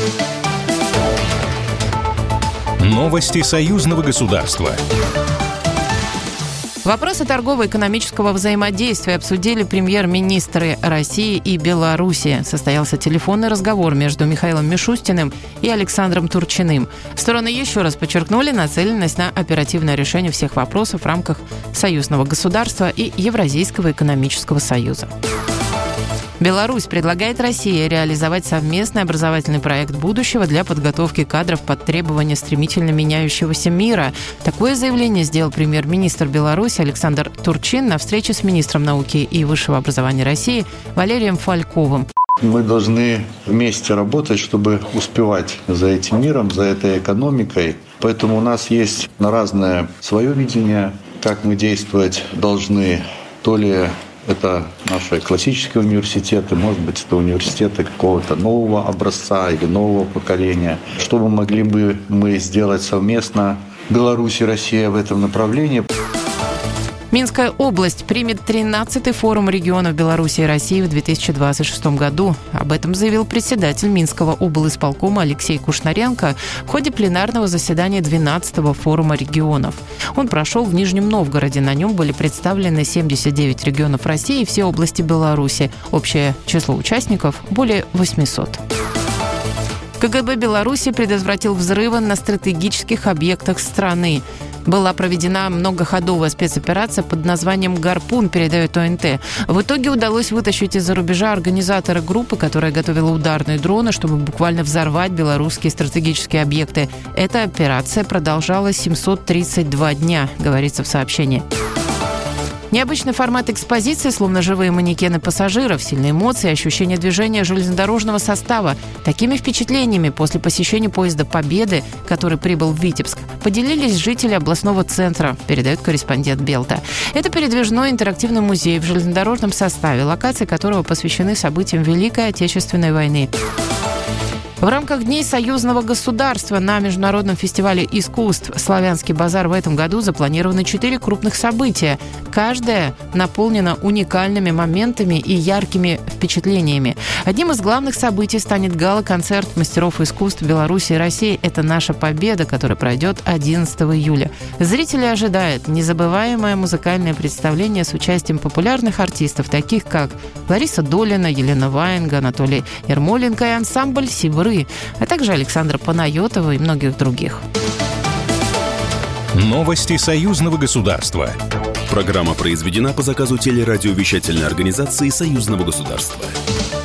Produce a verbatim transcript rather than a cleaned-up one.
Новости союзного государства. Вопросы торгово-экономического взаимодействия обсудили премьер-министры России и Беларуси. Состоялся телефонный разговор между Михаилом Мишустиным и Александром Турчиным. Стороны еще раз подчеркнули нацеленность на оперативное решение всех вопросов в рамках союзного государства и Евразийского экономического союза. Беларусь предлагает России реализовать совместный образовательный проект будущего для подготовки кадров под требования стремительно меняющегося мира. Такое заявление сделал премьер-министр Беларуси Александр Турчин на встрече с министром науки и высшего образования России Валерием Фальковым. Мы должны вместе работать, чтобы успевать за этим миром, за этой экономикой. Поэтому у нас есть на разное свое видение, как мы действовать должны. То ли это наши классические университеты, может быть, это университеты какого-то нового образца или нового поколения. Что бы могли бы мы сделать совместно, Беларусь и Россия, в этом направлении? Минская область примет тринадцатый форум регионов Беларуси и России в две тысячи двадцать шестом году. Об этом заявил председатель Минского облисполкома Алексей Кушнаренко в ходе пленарного заседания двенадцатого форума регионов. Он прошел в Нижнем Новгороде. На нем были представлены семьдесят девять регионов России и все области Беларуси. Общее число участников – более восьмисот. КГБ Беларуси предотвратил взрывы на стратегических объектах страны. Была проведена многоходовая спецоперация под названием «Гарпун», передает ОНТ. В итоге удалось вытащить из-за рубежа организатора группы, которая готовила ударные дроны, чтобы буквально взорвать белорусские стратегические объекты. Эта операция продолжалась семьсот тридцать два дня, говорится в сообщении. Необычный формат экспозиции, словно живые манекены пассажиров, сильные эмоции, ощущение движения железнодорожного состава. Такими впечатлениями после посещения поезда «Победы», который прибыл в Витебск, поделились жители областного центра, передает корреспондент Белта. Это передвижной интерактивный музей в железнодорожном составе, локации которого посвящены событиям Великой Отечественной войны. В рамках Дней союзного государства на Международном фестивале искусств «Славянский базар» в этом году запланированы четыре крупных события. Каждое наполнено уникальными моментами и яркими впечатлениями. Одним из главных событий станет гала-концерт мастеров искусств Беларуси и России «Это наша победа», который пройдет одиннадцатого июля. Зрители ожидают незабываемое музыкальное представление с участием популярных артистов, таких как Лариса Долина, Елена Ваенга, Анатолий Ермоленко и ансамбль «Сибры», а также Александра Панайотова и многих других. Новости союзного государства. Программа произведена по заказу телерадиовещательной организации союзного государства.